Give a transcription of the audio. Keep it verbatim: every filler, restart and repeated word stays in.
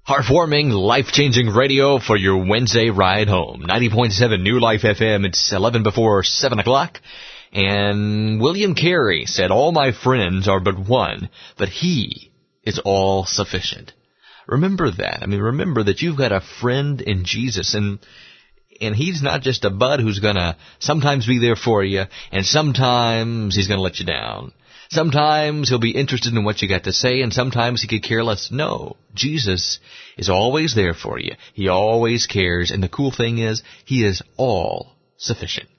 Heartwarming, life-changing radio for your Wednesday ride home. ninety point seven New Life F M. It's eleven before seven o'clock. And William Carey said, all my friends are but one, but he is all sufficient. Remember that. I mean, remember that you've got a friend in Jesus, and and he's not just a bud who's going to sometimes be there for you, and sometimes he's going to let you down. Sometimes he'll be interested in what you got to say, and sometimes he could care less. No, Jesus is always there for you. He always cares, and the cool thing is, he is all sufficient.